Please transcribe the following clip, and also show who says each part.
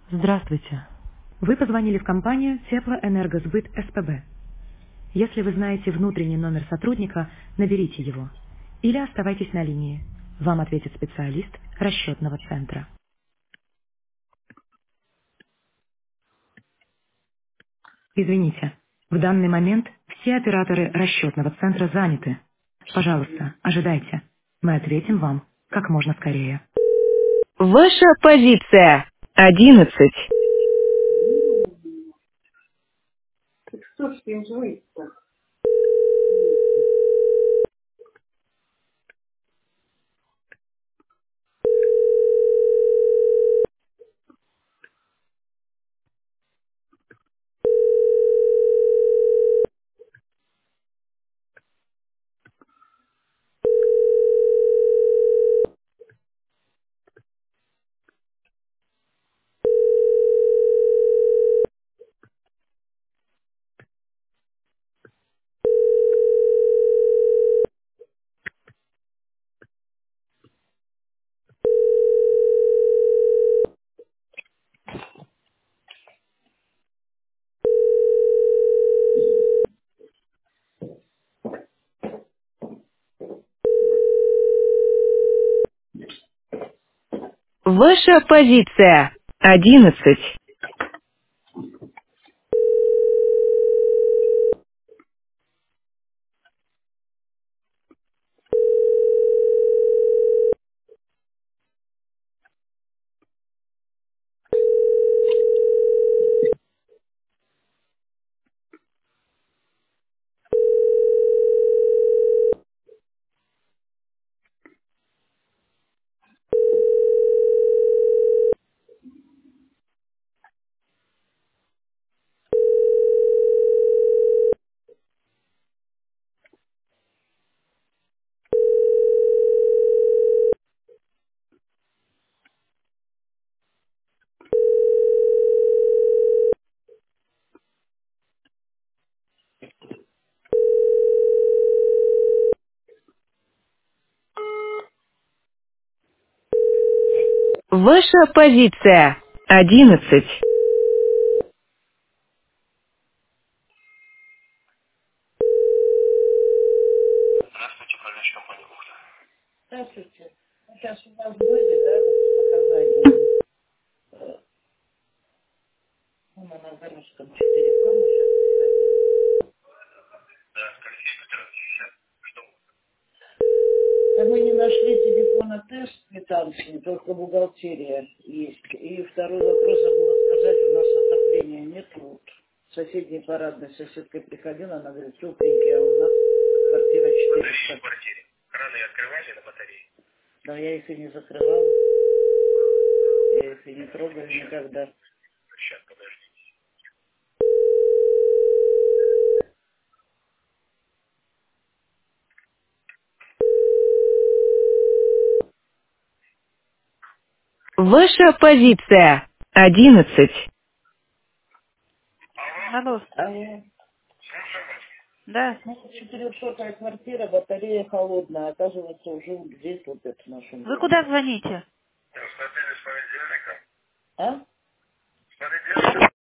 Speaker 1: Здравствуйте. Вы позвонили в компанию Теплоэнергосбыт СПБ. Если вы знаете внутренний номер сотрудника, наберите его. Или оставайтесь на линии. Вам ответит специалист расчетного центра. Извините, в данный момент все операторы расчетного центра заняты. Пожалуйста, ожидайте. Мы ответим вам как можно скорее. Ваша позиция 11.
Speaker 2: Кто ж им звонит-то?
Speaker 1: Ваша позиция 11. Ваша позиция 11.
Speaker 2: Здравствуйте. Сейчас у нас были, да, вот с показаниями. На Городском 4 формы сейчас приходили. Да мы не нашли телефона тест квитанции, только бухгалтерия есть. И второй вопрос забыла сказать, у нас отопления нет. Вот в соседней парадной соседкой приходила, она говорит, тепленький, а у нас квартира 400. Да я их и не закрывала, я их и не трогаю никогда.
Speaker 1: Ваша позиция 11. Алло,
Speaker 2: А
Speaker 1: да.
Speaker 2: ну, 400-я квартира, батарея холодная, оказывается, уже вот здесь вот это в нашем
Speaker 1: Вы
Speaker 2: доме.
Speaker 1: куда звоните?
Speaker 2: А?